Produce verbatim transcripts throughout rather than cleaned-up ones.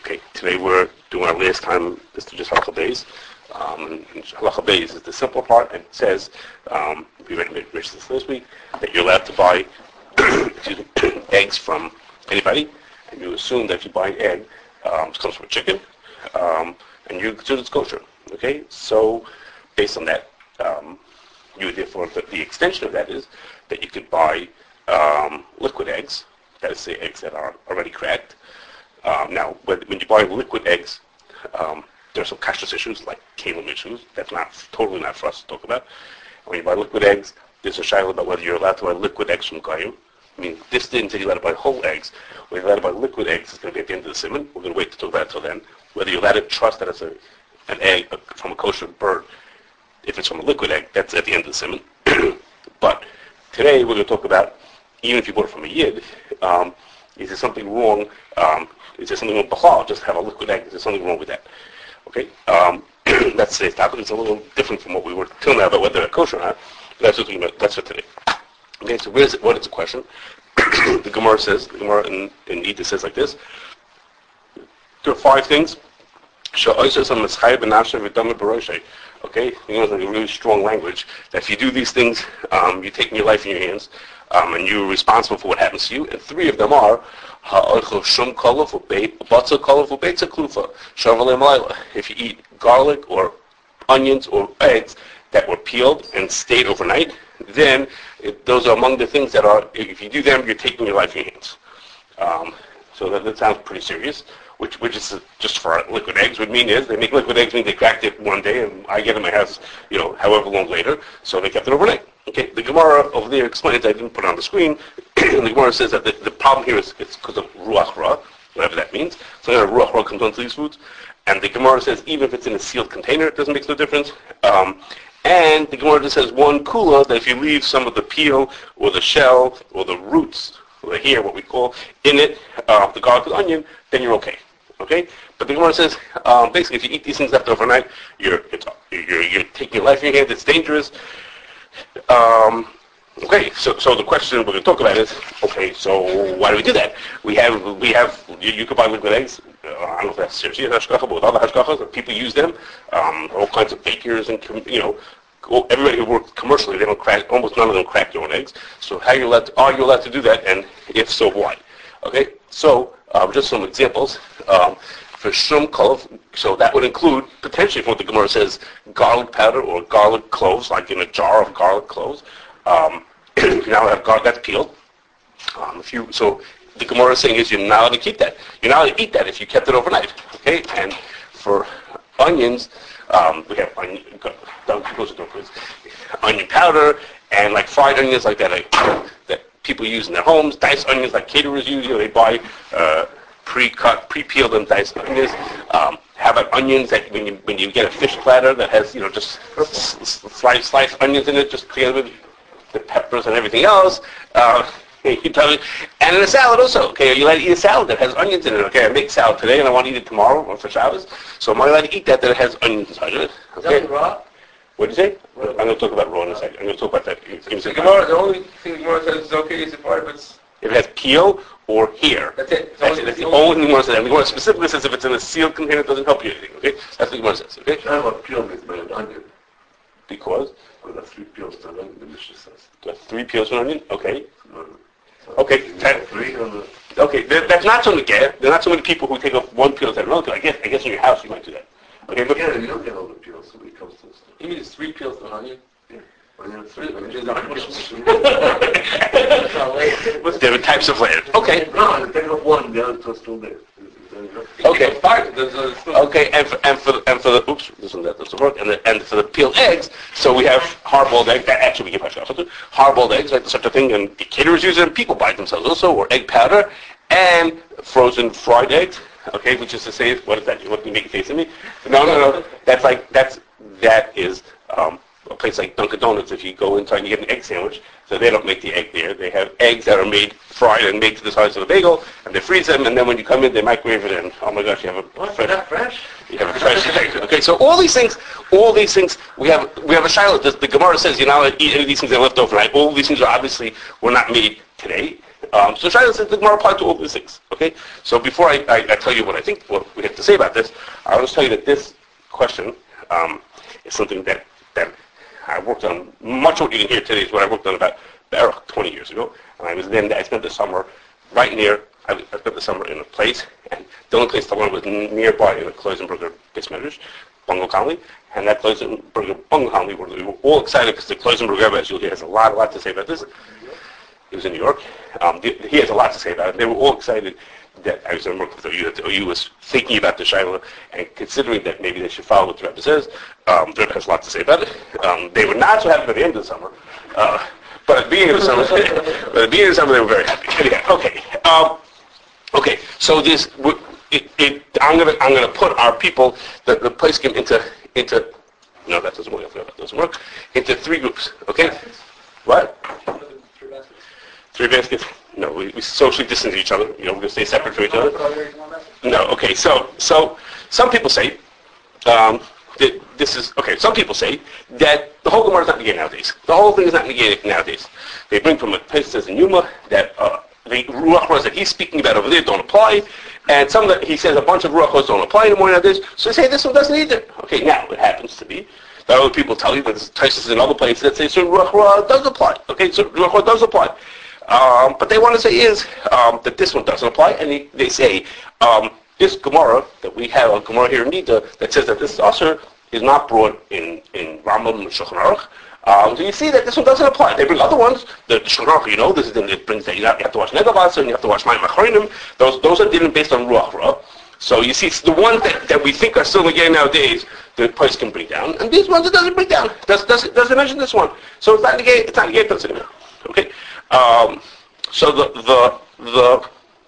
Okay, today we're doing our last time, this is just Halacha Beis. Um, Halacha Beis is the simple part, and it says, um, we read this last week, that you're allowed to buy excuse me, eggs from anybody, and you assume that if you buy an egg, um, it comes from a chicken, um, and you consider it's kosher. Okay, so based on that, um, you would therefore, the, the extension of that is that you could buy um, liquid eggs, that is, say, eggs that are already cracked. Um, now, when, when you buy liquid eggs, um, there are some kashrus issues, like kalim issues. That's not totally not for us to talk about. When you buy liquid eggs, there's a shaila about whether you're allowed to buy liquid eggs from goyim. I mean, this didn't say you're allowed to buy whole eggs. When you're allowed to buy liquid eggs, it's going to be at the end of the simon. We're going to wait to talk about it until then. Whether you're allowed to trust that it's a, an egg from a kosher bird, if it's from a liquid egg, that's at the end of the simon. But today we're going to talk about, even if you bought it from a yid, um, is there something wrong? Um, is there something wrong with b'chal? Just have a liquid egg. Is there something wrong with that? Okay, um, that's today's topic. It's a little different from what we were till now about whether they're kosher or not. But that's what we that's for today. Okay, so where's it, what is the question? The Gemara says, the Gemara in, in Edith says like this. There are five things. Okay, you know, it's like a really strong language. That if you do these things, um, you're taking your life in your hands, um, and you're responsible for what happens to you. And three of them are if you eat garlic or onions or eggs that were peeled and stayed overnight, then it, those are among the things that are, if you do them, you're taking your life in your hands. Um, so that, that sounds pretty serious. Which, which is just for liquid eggs would mean is they make liquid eggs mean they cracked it one day and I get it in my house, you know, however long later, so they kept it overnight. Okay, the Gemara over there explains, I didn't put it on the screen, the Gemara says that the, the problem here is it's because of ruach ra, whatever that means. So you know, ruach ra comes onto these foods, and the Gemara says even if it's in a sealed container, it doesn't make no difference. Um, and the Gemara just says one kula that if you leave some of the peel or the shell or the roots, or the hair, what we call, in it, uh, the garlic and onion, then you're okay. Okay, but the Gemara says um, basically if you eat these things left overnight, you're it's, you're you're taking your life in your hands. It's dangerous. Um, okay, so so the question we're going to talk about is okay. So why do we do that? We have we have you, you could buy liquid eggs. Uh, I don't know if that's seriously hashgacha, but with other hashgachas, people use them. Um, all kinds of bakers and you know. Everybody who works commercially, they don't crack. Almost none of them crack their own eggs. So how you allowed to, are you allowed to do that? And if so, why? Okay, so um, just some examples. Um, for shum kolov, so that would include potentially, from what the Gemara says, garlic powder or garlic cloves, like in a jar of garlic cloves. Um, you now have garlic that's peeled. Um, if you so, the Gemara is saying is you're not allowed to keep that. You're not allowed to eat that if you kept it overnight. Okay, and for onions, um, we have onion, onion powder and like fried onions like that like, that people use in their homes. Diced onions like caterers use. You know, they buy uh, pre-cut, pre-peeled and diced onions. Um, how about onions that when you when you get a fish platter that has you know just sliced sliced onions in it, just clear with the peppers and everything else. Uh, you tell me, and in a salad also. Okay, are you allowed to eat a salad that has onions in it? Okay, I make salad today and I want to eat it tomorrow or for Shabbos. So am I allowed to eat that that it has onions inside of it? Okay. Is that raw? What did you say? Raw. I'm going to talk about raw in a second. I'm going to talk about that. The, Gemara, the only thing the Gemara says is okay is if it's... If it has peel or hair. That's it. It's That's, only, it. That's the the only thing the Gemara says. And the Gemara specifically says if it's in a sealed container, it doesn't help you anything. Okay? That's what the Gemara says. Okay? I have a peel made by an onion. Because? Well, that's three peels to an onion, the Mishnah says. That's three peels to an onion? Okay. No, Okay. That, three on the... okay. There, that's not so many. There are not so many people who take off one peel to another peel. I guess. I guess in your house you might do that. Okay. But yeah, you don't get all the peels. Somebody comes to us. You mean it's three peels to an onion? Yeah. Onion, three Which onions. is not much. with different types of layers. Okay. No, they take off one, the other two are still there. Is that enough? Okay. Five. There's a, still Okay, and for, and for the, and for the oops, this one that doesn't work, and the, and for the peeled eggs, so we have hard-boiled eggs. That actually we give hashgacha to hard-boiled eggs, like such a thing, and the caterers use them. People buy it themselves also, or egg powder, and frozen fried eggs. Okay, which is to say, what is that? What do you make it taste to me? No, no, no. That's like that's that is um, a place like Dunkin' Donuts. If you go inside and you get an egg sandwich, so they don't make the egg there. They have eggs that are made fried and made to the size of a bagel, and they freeze them, and then when you come in, they microwave it, and oh my gosh, you have a What? fresh, That fresh? you have a fresh egg. Okay, so all these things, all these things, we have we have a shiloh. The, the Gemara says you're not allowed to eat any of these things that are left overnight. All these things are obviously were not made today. Um, so Shaila says the Gemara applies to all these things. Okay. So before I, I, I tell you what I think, what we have to say about this, I want to tell you that this question um, is something that that I worked on. Much of what you can hear today is what I worked on about about twenty years ago, and I was then I spent the summer right near. I, I spent the summer in a place, and the only place I went was nearby in a Kloisenberger Bismarck, Bungle Conley, and that Kloisenberger Bungle Conley, we were all excited because the Kloisenberger Rebbe, as you'll hear, has a lot, a lot to say about this. He was in New York. Um, the, he has a lot to say about it. They were all excited that I was in work with O U, that the O U was thinking about the Shaila and considering that maybe they should follow what the Rebbe says. Um, the Rebbe has a lot to say about it. Um, they were not so happy by the end of the summer, uh, but at the beginning of the summer, but at the beginning of the summer they were very happy. Anyhow, okay. Um, Okay, so this, it, it, I'm gonna, I'm gonna put our people, the, the place game into, into, no, that doesn't work. That doesn't work. Into three groups. Okay. Baskets? What? Three baskets. Three baskets. No, we, we socially distance each other. You know, we're gonna stay separate from each other. No. Okay. So, so some people say um, that this is okay. Some people say that the whole Gemara is not negated nowadays. The whole thing is not negated nowadays. They bring from a place that says in Yuma that. Uh, The ruach that he's speaking about over there don't apply, and some that he says a bunch of ruachos don't apply anymore nowadays. So they say this one doesn't either. Okay, now it happens to be that other people tell you that there's Taisus in other places that say certain ruach does apply. Okay, so ruach does apply. Um, but they want to say is um, that this one doesn't apply, and they, they say um, this Gemara that we have on Gemara here in Nida that says that this Asur is not brought in in Rambam and Shulchan Aruch. Um, so you see that this one doesn't apply. They bring other ones. The Shulchan Aruch, you know, this is then it brings that you have, you have to watch Negavasa and you have to watch Mayim Achronim. Those those are didn't based on Ruach Ra. So you see, it's the ones that, that we think are still again nowadays the price can bring down, and these ones it doesn't bring down. Does does doesn't mention this one. So it's not negate. It's not negate anymore. Okay. Um, so the the the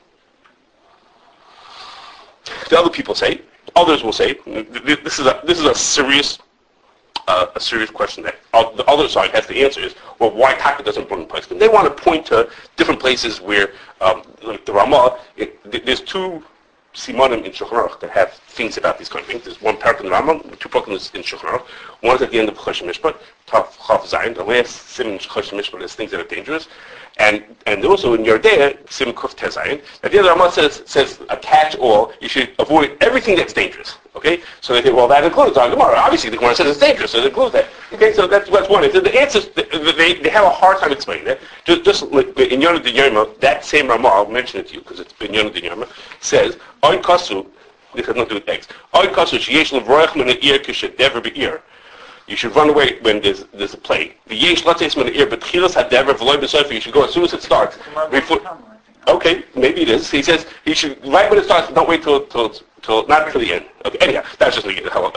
the other people say, others will say, this is a this is a serious. Uh, a serious question that uh, the other side has to answer is, well, why Taka doesn't bring place? They want to point to different places where, um, like the Ramah, it, there's two simanim in Shulchan Aruch that have things about these kind of things. There's one parak in the Ramah, two parakim in Shulchan Aruch. One is at the end of Choshen Mishpat, Tav Chav Zayin. The last sim in Choshen Mishpat is things that are dangerous. And and also in Yordea, Sim Kuf Tezayin, that the other Ramah says, says a catch-all, you should avoid everything that's dangerous. Okay? So they say, well, that includes our Gemara. Obviously, the Gemara says it's dangerous, so it includes that. Okay, so that's, that's one. So the answers, they, they have a hard time explaining that. Just, just like in Yonah de Yerma, that same Ramah, I'll mention it to you because it's in Yonah de Yerma, says, Oin Kasu, this has nothing to do with eggs, Oin Kasu, Sheyesh Levroech Min Eir Kishet Dever Be'ir. You should run away when there's there's a plague. The yesh lates min ear, but chilas hadever v'loy b'sofer. You should go as soon as it starts. Before, okay, maybe it is. He says he should right when it starts. Don't wait till till till not till the end. Okay. Anyhow, that's just how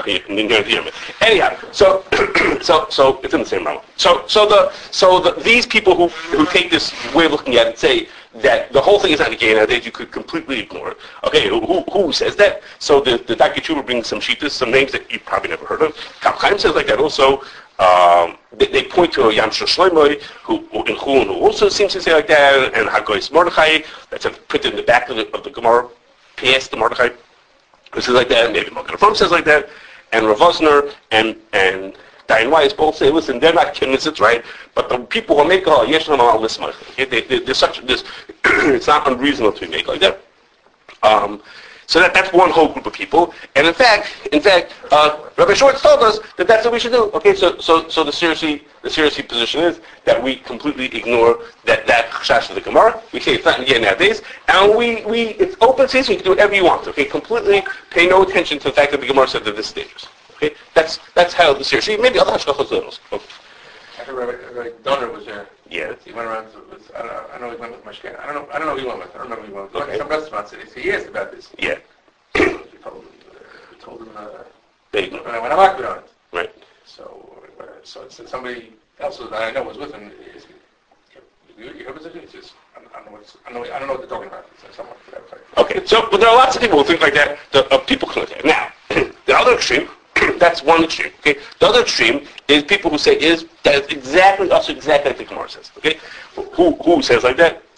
anyhow. So so so it's in the same realm. So so the so the, these people who who take this way of looking at it say that the whole thing is not negated nowadays, you could completely ignore it. Okay, who, who says that? So the, the Daki Tshuva brings some shittas, some names that you probably never heard of. Kaf Chaim says like that also. Um, they, they point to Yam Shel Shlomo, who in Chulun, who also seems to say like that, and Hagoyis Mordechai, that's printed in the back of the, of the Gemara, past the Mordechai, who says like that, maybe Magen Avraham says like that, and Rav Osner and and Dayan Weiss both say, listen, they're not convinced it's right, but the people who make a yesh l'mal lismach, there's such this, it's not unreasonable to be made like that. Um, so that that's one whole group of people, and in fact, in fact, uh, Rabbi Schwartz told us that that's what we should do. Okay, so so so the seriously the seriously position is that we completely ignore that that chash of the Gemara. We say it's not again nowadays, and we we it's open season. You can do whatever you want. Okay, completely pay no attention to the fact that the Gemara said that this is dangerous. Okay, that's that's how the seriously maybe other hashkachos littles. I heard Rabbi, Rabbi Donner was there. Yeah. He went around to, with, I don't know, I know he went with Mashkan. I don't know, I don't know who he went with. I don't know who he went with. Okay. Some restaurants, and he asked about this. Yeah. He told him, uh, he told him, uh, Big. when I went out on it. Right. So, uh, so it's, somebody else that I know was with him. He said, you, you heard what he says, I don't know what I don't know, I don't know what they're talking about. It's someone, okay. So, but there are lots of people who think like that. The, uh, people can look at it. Now, the other extreme. That's one extreme. Okay. The other extreme is people who say is that it's exactly us exactly like the Gemara says. Okay. Who who says like that?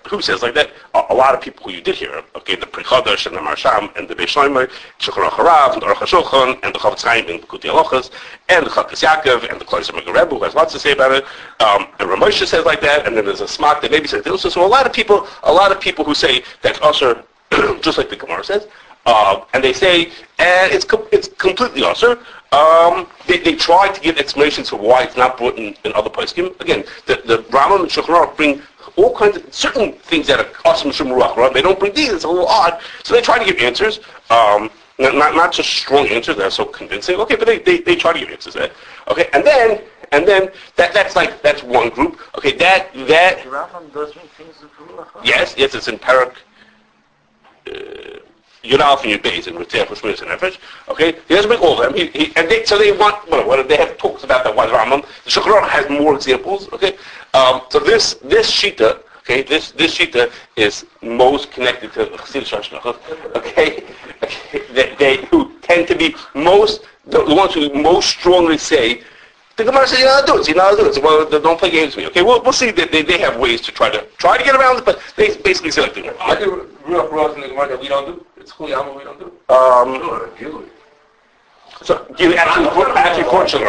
who says like that? A, a lot of people who you did hear, okay, the Pri Chodesh and the Marsham and the Beis Shlomo, Shulchan Aruch Harav and the Aruch HaShulchan and the Chavetz Chaim and the Likutei Halachos and the Chalkas Yaakov and the Kloiser Rebbe who has lots to say about it. Um, and Ramosha says like that, and then there's a Smak that maybe says this. So a lot of people, a lot of people who say that's usher, just like the Gemara says, uh, and they say, and it's com- it's completely usher. Um, they, they try to give explanations for why it's not brought in, in other poskim. Again, the, the Rambam and Shulchan Aruch bring all kinds of certain things that are awesome from Ruach, right? They don't bring these. It's a little odd. So they try to give answers. Um, not, not not just strong answers that are so convincing. Okay, but they, they, they try to give answers. Right? Okay, and then and then that that's like that's one group. Okay, that that. The Rambam does bring things in Ruach. Yes, yes, it's in Parak. Uh, Yudalf and Yudbeis and Ritzach Shmiras and Nefesh. Okay, he doesn't bring all of them. He, he, and they, so they want, well, what, they have talks about that. Why the Rambam? The Shulchan Aruch has more examples. Okay, um, so this this shita, okay, this this shita is most connected to Chassidus Hashgacha. Okay, okay, they, they who tend to be most the, the ones who most strongly say. The Gemara says, you're not allowed to do it, so you're not allowed to do it. So, well, don't play games with me. Okay, we'll, we'll see. They, they, they have ways to try to try to get around it, but they basically say like the I think Ruach Ruach in the Gemara that we don't do. It's Chuliyama we don't do. Um, Sure, usually. so you actually actually fortunately,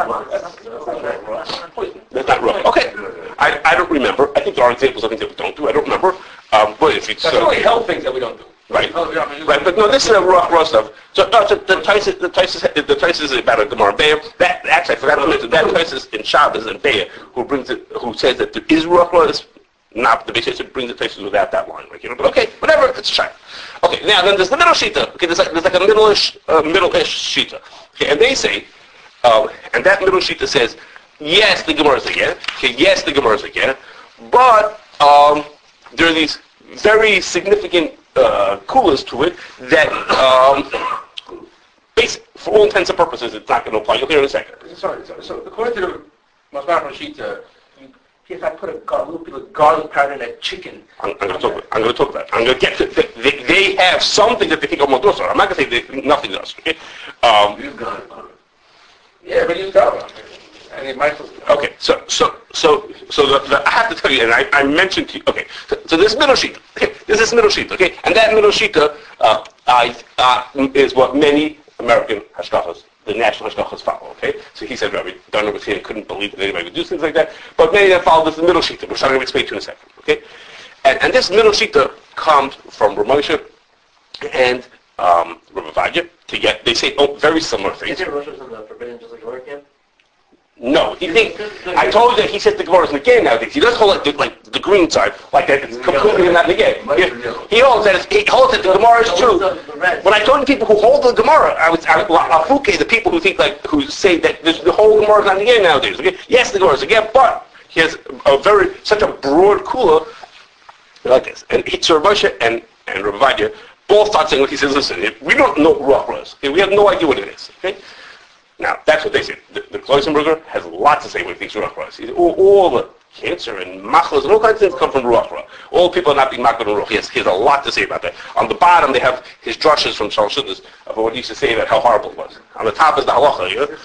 that's not wrong. Okay, I, I don't remember. I think there are examples of things that we don't do. I don't remember. Um, but if it's That's uh, only health things that we don't do. right, Oh, yeah, I mean, right. But no, this is a Ruach Ruach stuff. So no, so the Taisus, the Taisus, the Taisus is about a Gemara Be'er. That actually I forgot to mention that Taisus in Shabbos and Be'er who brings it, who says that there is Ruach Ruach. Not the Beis brings the Taisus without that line, like you know. But okay, whatever. It's a shayla. Okay, now then there's the middle shita. Okay, there's like there's like a middle-ish, uh, middle-ish shita. Okay, and they say, um, and that middle shita says, yes, the Gemara is again. Okay, yes, the Gemara is again, but um, there are these very significant uh, kulas to it that, um, basic, for all intents and purposes, it's not going to apply. You'll hear in a second. Sorry, sorry. So according to the Masmach Shita, if I put a gar- little bit of garlic powder in a chicken. I'm, I'm going to talk. I'm going to talk about. It. I'm going to get to. They, they have something that they think are more dorsal. I'm not going to say they, nothing does. Okay. Um, You've got it. Yeah, but use garlic. And it might. Okay, so so so so the, the, I have to tell you, and I, I mentioned to you. Okay, so, so this middle sheet. Okay, this is middle sheet. Okay, and that middle sheet uh, I uh, is what many American hashgachas, the national hashgachas, follow. Okay, so he said Rabbi Dunner was here, he couldn't believe that anybody would do things like that, but many that follow this middle sheet, which I'm going to explain to you in a second. Okay, and and this middle sheet comes from Ramosha and um, Rabbi Vadia. To get, they say oh, very similar things. Is it Rosh Hashanah forbidden just like work camp? No, he thinks. I told you that he says the Gemara is negated nowadays. He doesn't hold it the, like the green side, like that. It's completely not negated. He, he holds that. It's, he holds that the Gemara is true. When I told the people who hold the Gemara, I was I, Afuke, the people who think like who say that this, the whole Gemara is not negated nowadays. Okay, yes, the Gemara is again, but he has a very such a broad kula like this. And he, so Moshe and and Rabbi Vadia both start saying, he says, listen, if we don't know what Ruach is. Okay, we have no idea what it is. Okay. Now, that's what they say. The, the Kloisenberger has a lot to say when he thinks Ruach is. All, all the cancer and machlas and all kinds of things come from Ruach. All people are not being machlas and Ruach. He has, he has a lot to say about that. On the bottom, they have his drushes from Shal Shuddas of what he used to say about how horrible it was. On the top is the halacha. You know?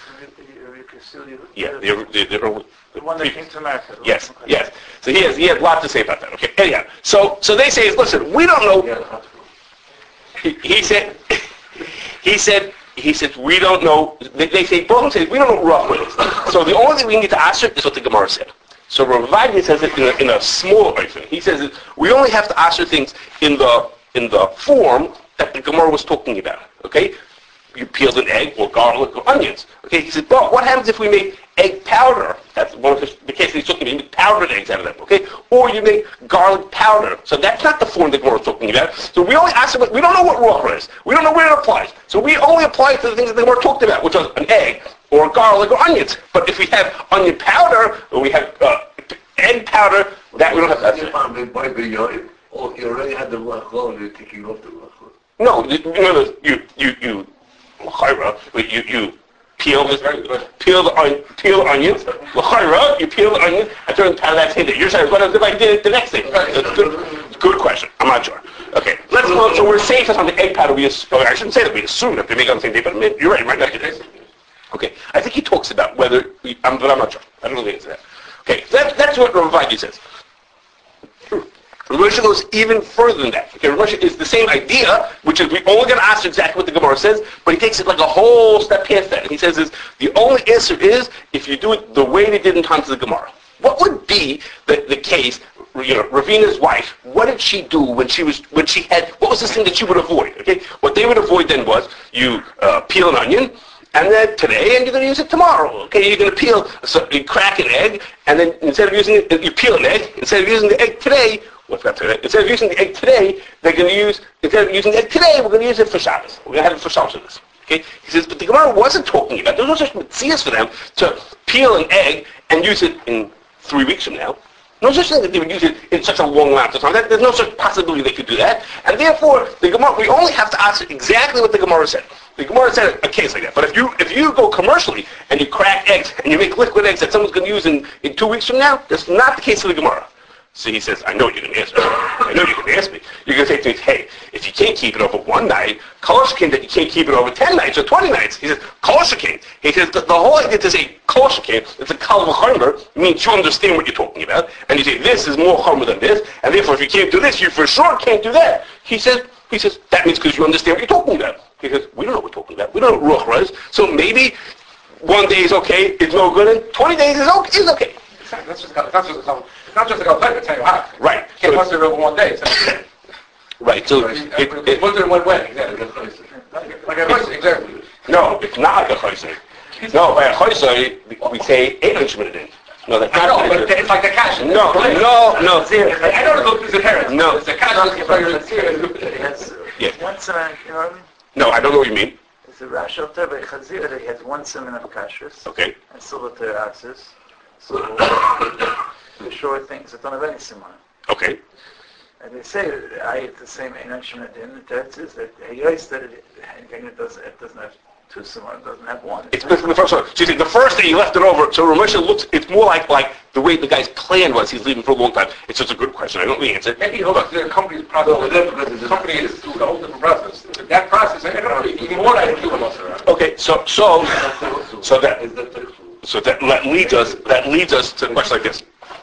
Yeah, the, the, the, the, the one that came to America. Yes, yes. So he has he has a lot to say about that. Okay. Anyhow, so so they say, listen, we don't know. He, he said, he said, he said, we don't know. They, they say, both of them say, we don't know what Ruach is. So the only thing we need to answer is what the Gemara said. So Rav Vadia says it in a, in a small way. He says that we only have to answer things in the in the form that the Gemara was talking about. Okay, you peeled an egg or garlic or onions. Okay, he said, but what happens if we make egg powder? That's one of the, the cases he's talking about. You make powdered eggs out of them. Okay, or you make garlic powder. So that's not the form the Gemara is talking about. So we only ask about, we don't know what Ruach is. We don't know where it applies. So we only apply it to the things that the Gemara talked about, which was an egg or garlic or onions. But if we have onion powder or we have uh, egg powder, that we don't have to answer. Oh, you already had the Ruach and you're taking off the Ruach. No, you, you, you, you, you, you, you peel the, peel the, on, peel the onions, you peel the onions, and turn the powder, that's in there. You're saying, what if I did it the next day? That's good, good question. I'm not sure. Okay, let's go, so we're safe on the egg powder. We assume, I shouldn't say that we assume that they make it on the same day, but you're right, right? Not okay, I think he talks about whether, I'm, but I'm not sure. I don't know the answer to that. Okay, that, that's what Rav Vadia says. Rav Moshe goes even further than that. Okay, Rav Moshe is the same idea, which is we only going to answer exactly what the Gemara says, but he takes it like a whole step past that. And he says is the only answer is if you do it the way they did in times of the Gemara. What would be the, the case? You know, Ravina's wife. What did she do when she was when she had? What was this thing that she would avoid? Okay, what they would avoid then was you uh, peel an onion. And then today, and you're going to use it tomorrow. Okay, you're going to peel, so you crack an egg, and then instead of using it, you peel an egg. Instead of using the egg today, what's that today? Instead of using the egg today, they're going to use, instead of using the egg today, we're going to use it for Shabbos. We're going to have it for Shabbos. Okay, he says, but the Gemara wasn't talking about, there was no such mitzvahs for them to peel an egg and use it in three weeks from now. No such thing that they would use it in such a long amount of time. That, there's no such possibility they could do that. And therefore, the Gemara, we only have to answer exactly what the Gemara said. The Gemara said a case like that. But if you if you go commercially and you crack eggs and you make liquid eggs that someone's going to use in, in two weeks from now, that's not the case of the Gemara. So he says, I know you're going to ask me. I know you're going to ask me. You're going to say to me, hey, if you can't keep it over one night, Koloshikin that you can't keep it over ten nights or twenty nights. He says, Koloshikin. He says, the, the whole idea to say Koloshikin, it's a kal v'chomer, means you understand what you're talking about. And you say, this is more chomer than this, and therefore if you can't do this, you for sure can't do that. He says, he says, that means because you understand what you're talking about. He says, we don't know what we're talking about. We don't know what ruach is. So maybe one day is okay, it's no good, and twenty days is okay. Is okay. That's just, that's just, it's not just a Galpet, it's how you have. Right. You can't muster it over one day. So right. So it, it, it, it, muster in one way, exactly. Like a chayser, exactly. no, it's not like a chayser. No, by a chayser, we say eight hundred minutes. No, that's I not. know, but it's like the cash. No, no, no. I know it's the parents. No. It's the cash. Yeah. One semen, you know what I mean? No, I don't know what you mean. It's a rash of Tebe Chazir that he has one semen of kashrus Okay. and silver axis. So the short things that don't have any simon. Okay. And they say I eat the same Einan Shemadin. The text is that he knows that it, it doesn't it doesn't have two simon, it doesn't have one. It's basically the first one. So you think the first day you left it over, so Rav Moshe looks, it's more like like the way the guy's plan was. He's leaving for a long time. It's just a good question. I don't know the answer. Maybe hold on to the company's process. The company is a whole different process. That process, I don't know, even more than two of us. Okay, so so so that so that, that leads us that leads us to a question like this.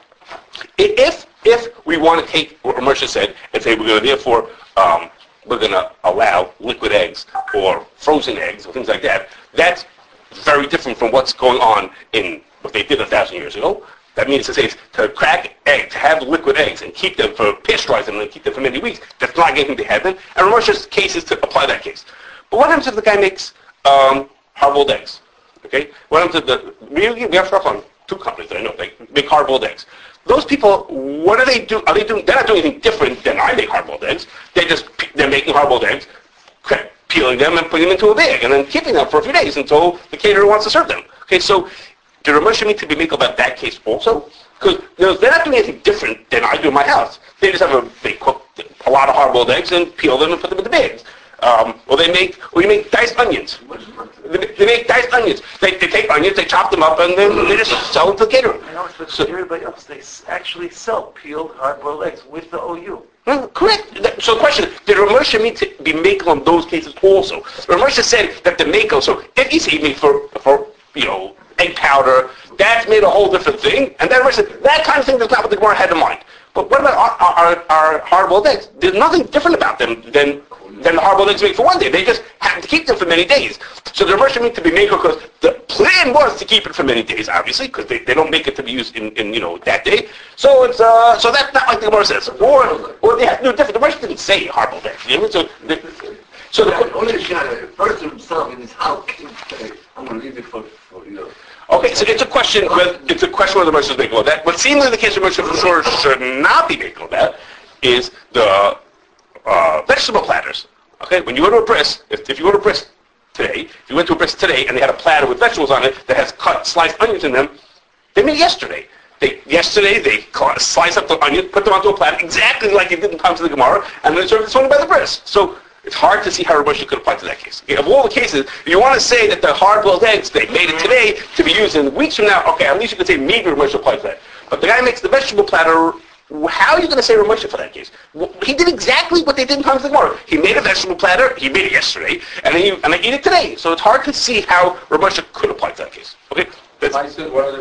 If if we want to take what Rav Moshe said and say we're going to therefore um, we're going to allow liquid eggs or frozen eggs or things like that, that's very different from what's going on in what they did a thousand years ago. That means to say to crack eggs, to have liquid eggs and keep them for pasteurize them and keep them for many weeks. That's not anything to have them. And Rav Moshe's case is to apply that case. But what happens if the guy makes um, hard-boiled eggs? Okay, what happens if the we we have stuff on two companies that I know they make hard-boiled eggs. Those people, what do they do? Are they doing? They're not doing anything different than I make hard-boiled eggs. They just they're making hard-boiled eggs, peeling them and putting them into a bag, and then keeping them for a few days until the caterer wants to serve them. Okay, so do Rav Moshe need to be make about that case also? Because you know, they're not doing anything different than I do in my house. They just have a they cook a lot of hard-boiled eggs and peel them and put them in the bags. Um, or they make, or you make diced onions. They, they make diced onions. They, they take onions, they chop them up, and then they just sell them to the caterer. I know, but So- everybody else, they s- actually sell peeled hard-boiled eggs with the O U. Well, correct. That- So the question, did Rav Moshe mean to be makel on those cases also? Rav Moshe said that the makel, so if you say made for, for, you know, egg powder, that's made a whole different thing. And then Rav Moshe said, that kind of thing is not what the Gemara had in mind. But what about our, our, our hard-boiled eggs? There's nothing different about them than than the hard-boiled eggs make for one day. They just happen to keep them for many days. So the Rav Moshe mean to be makel because the plan was to keep it for many days, obviously, because they, they don't make it to be used in, in you know that day. So it's uh so that's not like the Gemara says. Or or they have to do different. The Rav Moshe didn't say hard-boiled eggs. You know? So the, so the Only the person himself in his house can say, I'm going to leave it for, for you know. Okay, so it's a question. Whether, it's a question whether Moshe is making of that. What seemingly the case of Moshe for sure should not be making of that is the uh, vegetable platters. Okay, when you go to a bris, if, if you go to a bris today, if you went to a bris today and they had a platter with vegetables on it that has cut sliced onions in them, they made it yesterday. They yesterday they cut, slice up the onions, put them onto a platter exactly like it did in times of the Gemara, and then served this one by the bris. So it's hard to see how Rav Moshe could apply to that case. Okay, of all the cases, if you want to say that the hard-boiled eggs, they made it today to be used in weeks from now, okay, at least you could say maybe Rav Moshe applies to that. But the guy makes the vegetable platter, how are you going to say Rav Moshe for that case? Well, he did exactly what they did in times of the Gemara. He made a vegetable platter, he made it yesterday, and then you, and I eat it today. So it's hard to see how Rav Moshe could apply to that case. Okay? That's, I said one of the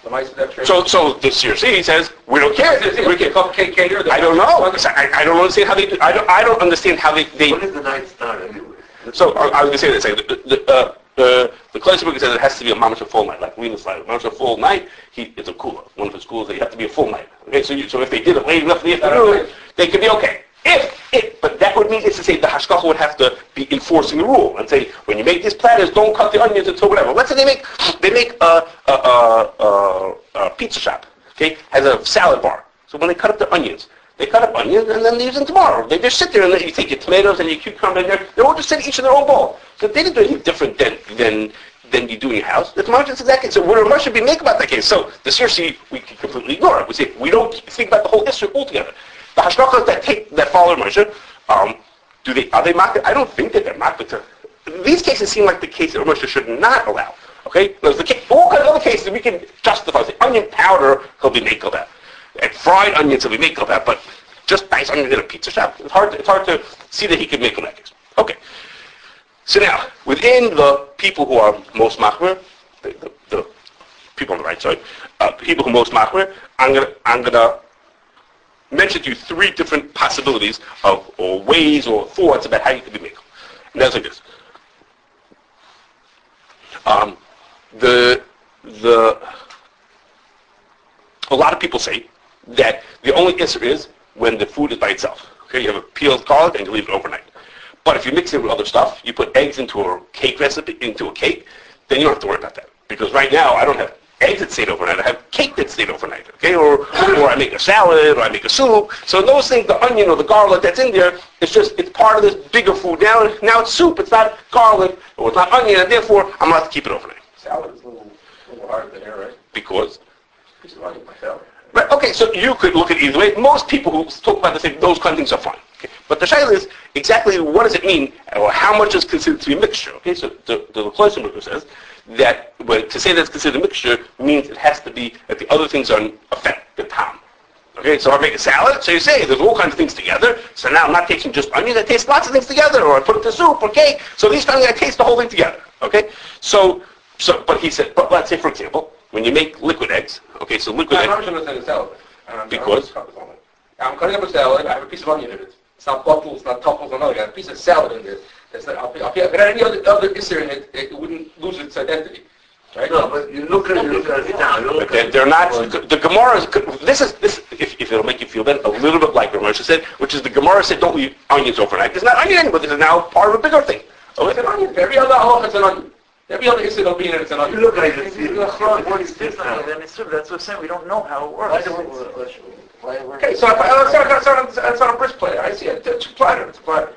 The mice that trade. So, so the C R C says we don't care. We can, Can, can hear I don't know. I, I don't understand how they. Do, I don't. I don't understand how they. they When is the night start anyway? so I, I was going to say this. Like, the the uh, the, the Kleisberg says it has to be a mamash a full night, like Venus light. Mamash a full night. He it's a cooler. One of his schools that you have to be a full night. Okay, so you, so if they did it late enough in the afternoon, they could be okay. If it, but that would mean it's to say the hashgacha would have to be enforcing the rule and say when you make these platters, don't cut the onions until whatever. Let's say they make they make a a, a, a, a pizza shop, okay, has a salad bar. So when they cut up the onions, they cut up onions and then they use them tomorrow. They just sit there and then you take your tomatoes and your cucumber in there. They all just sit each in their own bowl. So they didn't do anything different than than than you do in your house. That's just exactly. So what Rav should be make about that case. So the C R C we can completely ignore it. We say we don't think about the whole issue altogether. The hashgachas that take that follow Moshe, um, do they are they mocked? I don't think that they're mocked. These cases seem like the case that Moshe should not allow. Okay, there's the case, all kinds of other cases we can justify. The onion powder he'll be makel about, and fried onions he'll be makel about, but just nice onions in a pizza shop. It's hard. To, it's hard to see that he could make that case. Okay, so now within the people who are most machmer, the, the, the people on the right side, uh, the people who are most machmer, I'm gonna I'm gonna. mentioned to you three different possibilities of or ways or thoughts about how you could be makel. And that's like this. Um, the the a lot of people say that the only answer is when the food is by itself. Okay, you have a peeled garlic and you leave it overnight. But if you mix it with other stuff, you put eggs into a cake recipe, into a cake, then you don't have to worry about that. Because right now I don't have eggs that stayed overnight. I have cake that stayed overnight, okay? Or or I make a salad, or I make a soup. So those things, the onion or the garlic that's in there, it's just, it's part of this bigger food. Now now it's soup, it's not garlic, or it's not onion, and therefore I'm allowed to keep it overnight. Salad is a little, a little harder than air, right? Because? Piece of onion, my salad. Right, okay, so you could look at it either way. Most people who talk about this say those kind of things are fine. Okay? But the shayla is exactly what does it mean, or how much is considered to be a mixture? Okay, so the, the Kloisenberger says that when, to say that it's considered a mixture means it has to be that the other things are affect the tam. Okay, so I make a salad, so you say there's all kinds of things together, so now I'm not tasting just onions, I taste lots of things together, or I put it to soup or cake, so these times I taste the whole thing together. Okay, so, so, but he said, but let's say for example, when you make liquid eggs, okay, so liquid eggs. I'm not going to say the salad. Um, Because? I'm cutting up a salad, I have a piece of onion in it. It's not buttles, it's not tuffles, or nothing. I have a piece of salad in there. It's not, I'll, I'll, if I had any other, other isser in it, it wouldn't lose its identity. Right? No, but you look at, you look at it now. You But look they're, at they're not, the, the Gemara is, this is, this, if, if it'll make you feel better, a little bit like Rav Moshe said, which is the Gemara said don't leave onions overnight. It's not onion anymore, this is now part of a bigger thing. Oh, it's an onion. Every other halacha is an onion. Every other isser don't be in it, it's an You onion. look at it and see What is this? That's what I'm saying. We don't know how it works. Okay, so if I, let's start, let's start, on- let's start a bris platter. I see it, it's a platter, it's a platter.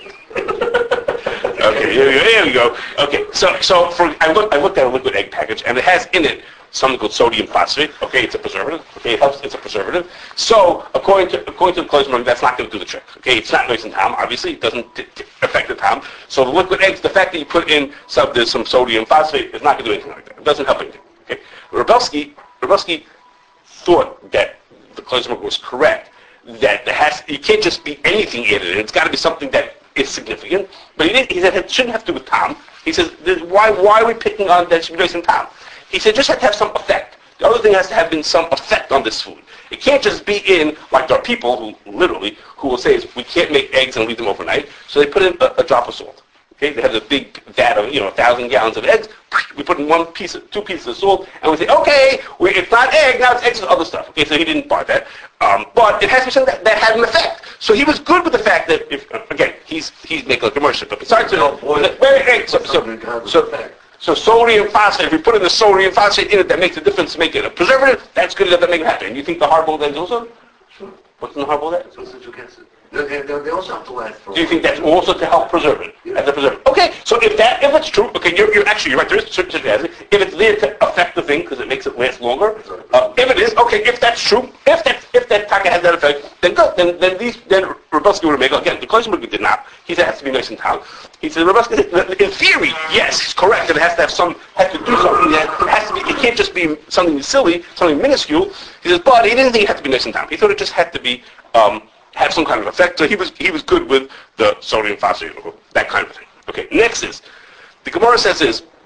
Okay, here we go. Here we go. Okay, so so for I looked I looked at a liquid egg package and it has in it something called sodium phosphate. Okay, it's a preservative. Okay, it helps. It's a preservative. So according to according to the Kloisenberg, that's not going to do the trick. Okay, it's not nice and tom. Obviously, it doesn't t- t- affect the tom. So the liquid eggs, the fact that you put in some there's some sodium phosphate is not going to do anything like that. It doesn't help anything. Okay, Rabelsky Rabelsky thought that the Kloisenberg was correct. That there has you can't just be anything added in. It's got to be something that is significant. But he, did, he said it shouldn't have to do with tom. He says, why why are we picking on that should be nice and tom? He said, just have to have some effect. The other thing has to have been some effect on this food. It can't just be in, like there are people who, literally, who will say, we can't make eggs and leave them overnight, so they put in a, a drop of salt. Okay, they have a big vat of, you know, a thousand gallons of eggs, we put in one piece, of, two pieces of salt, and we say, okay, we, it's not egg, now it's eggs with other stuff. Okay, so he didn't buy that. Um, but it has to be something that, that had an effect. So he was good with the fact that, if, again, he's he's making a commercial, but besides, you know, wait, wait, wait, so, so, so, so sodium phosphate, if we put in the sodium phosphate in it that makes a difference to make it a preservative, that's good enough to make it happen. And you think the hard-boiled eggs also? Sure. What's in the hard-boiled eggs? So citric acid. They, they, they also have to last for a Do you while. think that's also to help preserve it? Yeah. As a preservative? Okay, so if that, if it's true, okay, you're, you're actually, you're right, there is citric acid. If it's there to affect the thing, because it makes it last longer, uh, if it is, okay, if that's true, if that, if that taka has that effect, then good, then, then these, then Rabelsky would make, again, the Kloisenberg did not. He said it has to be nice and town. He said, Rabelsky, in theory, yes, he's correct, that it has to have some, has to do something that it has to be, it can't just be something silly, something minuscule. He says, but he didn't think it had to be nice and town. He thought it just had to be, um, have some kind of effect. So he was he was good with the sodium phosphate, that kind of thing. Okay, next is, the Gemara says is,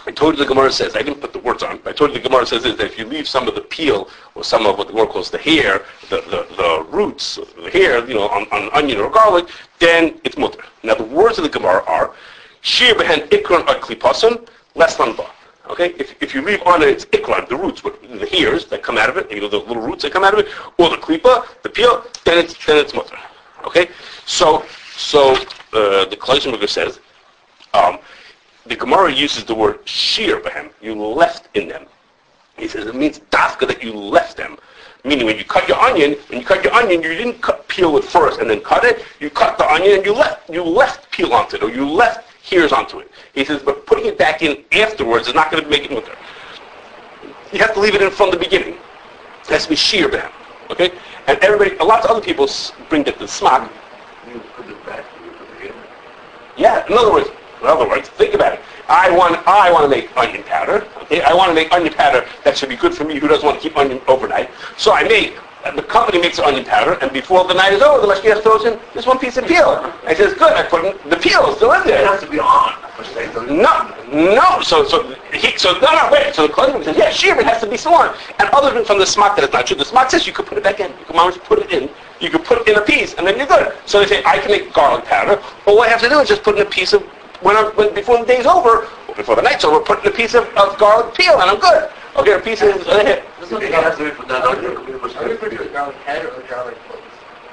I told you the Gemara says, I didn't put the words on, but I told you the Gemara says is that if you leave some of the peel or some of what the Gemara calls the hair, the, the, the roots, the hair, you know, on, on onion or garlic, then it's mutter. Now the words of the Gemara are, shir behen ikron ad klipasim, less than ba. Okay? If, if you leave on it, it's ikron, the roots, the hairs that come out of it, you know, the little roots that come out of it, or the klipa, the peel, then it's, then it's mutter. Okay? So, so, uh, the Kleisenberger says, um, the Gemara uses the word shir behem, you left in them. He says it means dafka, that you left them. Meaning when you cut your onion, when you cut your onion, you didn't cut, peel it first and then cut it. You cut the onion and you left, you left peel onto it, or you left hairs onto it. He says, but putting it back in afterwards is not going to make it mutter. You have to leave it in from the beginning. It has to be shir behem. Okay? And everybody, a lot of other people bring that to the smak. You put it back, you put it in. Yeah, in other words, In other words, think about it. I want I want to make onion powder. Okay, I want to make onion powder that should be good for me who doesn't want to keep onion overnight. So I make, the company makes onion powder, and before the night is over, the mashgiach throws in this one piece of peel. I says, good, I put in, the peel is still in there. It has to be on. No, no. So, so, he, so no, no, wait. So the clothing says, yeah, sure, it has to be still on. And other than from the smak that it's not true, the smak says you could put it back in. You can always put it in. You could put it in a piece, and then you're good. So they say, I can make garlic powder. All I have to do is just put in a piece of, when, I, when before the day's over, or before the night's over, put in a piece of, of garlic peel, and I'm good. Okay, a piece of uh, here. It has to be put that on. Are you referring to garlic head or garlic cloves?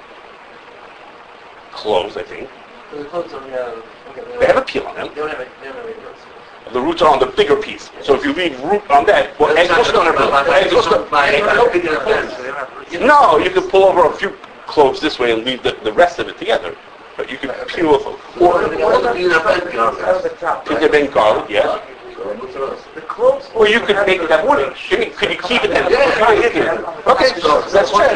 Cloves, I think. The cloves don't have. Okay, They have a peel on them. They don't have. A, they don't have any roots. The roots are on the bigger piece. So if you leave root on that, well, eggs also don't have roots. Eggs also don't. No, you can pull over a few cloves this way and leave the, the rest of it together. But you can peel off of. Or the top. Could there been garlic? Yeah. The cloves. Or you could make it have wood. Could you, could you keep it then? Okay, so that's true.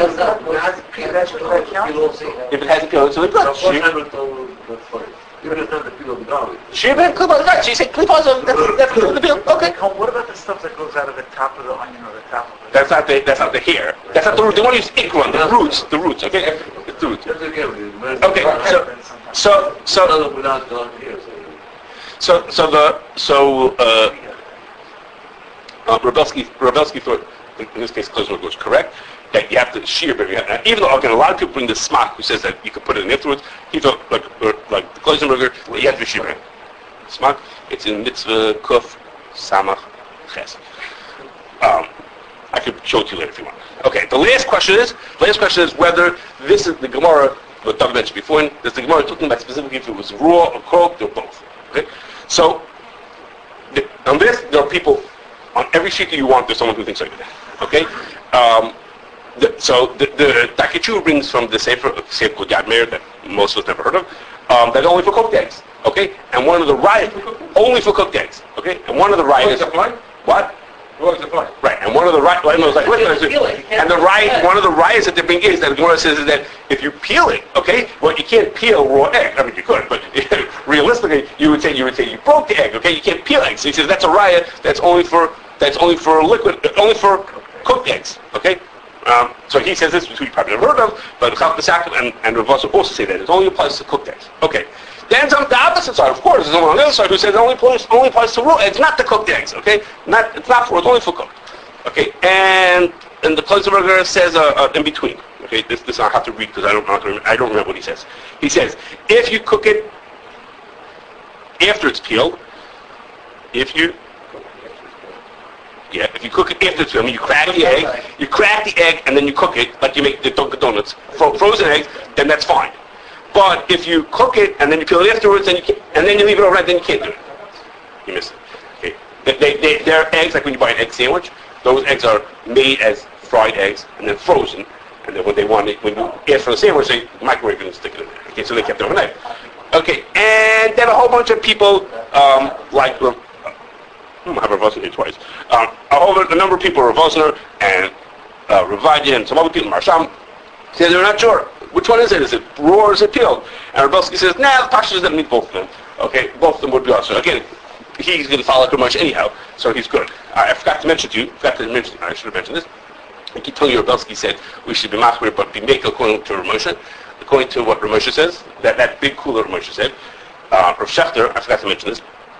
If it hasn't peeled, so it's good. Even if not the peel of the garlic. She made klipa, right? She said klipa, that's that's the peel. Okay. What about the stuff that goes out of the top of the onion or the top of it? That's not the that's not the hair. That's not the root. They want to use ikron, the roots, the roots. Okay, it's the roots. Okay, so so so without the hair. so so the so uh, uh Rabelsky Rabelsky thought in this case Klezmer was correct that you have to shear, but you have, even though again a lot of people bring the smak who says that you could put it in afterwards. He thought like or, like the Klezmerger that you have to shear it. Smak, it's in mitzvah kuf samach ches. Um, I could show it to you later if you want. Okay, the last question is the last question is whether this is the Gemara what Doug mentioned before. Is the Gemara talking about specifically if it was raw or cooked or both? Okay, so the, on this there are people on every sheet that you want. There's someone who thinks like that. Okay. Um, The, so the, the Takichu brings from the Sefer, Sefer called Yad Meir that most of us never heard of, um, that's only for cooked eggs, okay? And one of the riot, only for cooked eggs, okay? And one of the riot is, what? Right, and one of the riot, well, I was like, wait, wait, and the riot, one of the riots that they bring is that the Gemara says is that if you peel it, okay, well, you can't peel raw egg. I mean, you could, but realistically, you would say you would say you broke the egg, okay? You can't peel eggs. So he says that's a riot. That's only for that's only for liquid, only for cooked eggs, okay? Um, so he says this, which we probably never heard of, but Chav B'Sakim and, and Rav Osir also say that. It only applies to cooked eggs. Okay. Then on the opposite side, of course, there's someone on the other side who says it only applies, only applies to raw eggs, not to cooked eggs, okay? Not, it's not for, it's only for cooked. Okay, and and the Klezmerger says uh, uh, in between. Okay, this this I have to read because I don't, I don't remember, I don't remember what he says. He says, if you cook it after it's peeled, if you Yeah, if you cook it after it's, I mean, you crack the egg, you crack the egg, and then you cook it like you make the Dunkin' Donuts, fro- frozen eggs, then that's fine. But if you cook it and then you peel it afterwards, then you can't, and then you leave it overnight, then you can't do it. You missed it. Okay, they, they, they, they're eggs like when you buy an egg sandwich. Those eggs are made as fried eggs and then frozen, and then when they want it, when you ask for the sandwich, they microwave it and stick it in there. Okay, so they kept it overnight. Okay, and then a whole bunch of people um, like. Hmm, I have Rav Osir here twice. Um, a whole a number of people, Rav Osir and uh, Rav Vadia and some other people, Marsham, say they're not sure. Which one is it? Is it raw or is it peeled? And Rabelsky says, nah, the Pasha doesn't need both of them. Okay, both of them would be also. Again, he's going to follow Kurmash anyhow, so he's good. I, I forgot to mention to you, forgot to mention, I should have mentioned this. I keep telling you, Rabelsky said we should be machmir, but be make according to Ramosha, according to what Ramosha says, that, that big cooler Ramosha said. Uh, Rav Shechter, I forgot to mention this,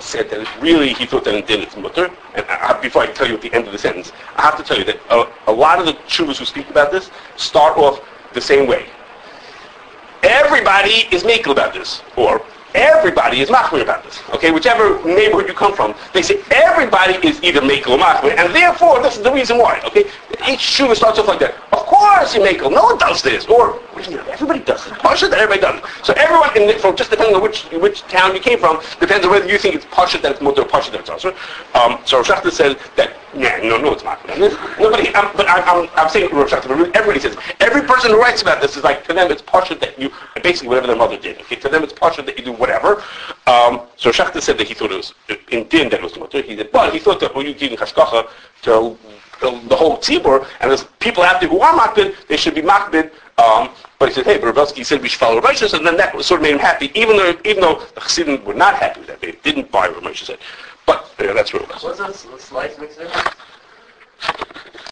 said that it's really, he thought that in din it's mutter. And I, before I tell you at the end of the sentence, I have to tell you that a, a lot of the tshuvas who speak about this start off the same way. Everybody is makel about this, or everybody is machmir about this. Okay, whichever neighborhood you come from, they say everybody is either makel or machmir, and therefore this is the reason why. Okay, each shuva starts off like that. Of course you makel. No one does this, or everybody does it. Pasha that everybody does it. So everyone, in the, from just depending on which which town you came from, depends on whether you think it's pasha that it's mutter or pasha that it's also. Um, so Rosh Hashanah says that. Yeah, no, no, it's not. Nobody, I'm, but I'm, I'm, I'm saying Rosh Hashanah, but everybody says, every person who writes about this is like, to them it's pasha that you, basically whatever their mother did. Okay, to them it's pasha that you do whatever. Um, so Rosh Hashanah said that he thought it was, in din that it was mutter. He said, but he thought that when you give hashkacha to the whole tzibur, and there's people out there who are makbid, they should be makbid. Um, but he said, hey, but Rebelsky said we should follow Rav Moshe, and then that sort of made him happy, even though even though the Chassidim were not happy with that. They didn't buy what Rav Moshe said. But uh, that's what it was. What's that slice mixed in?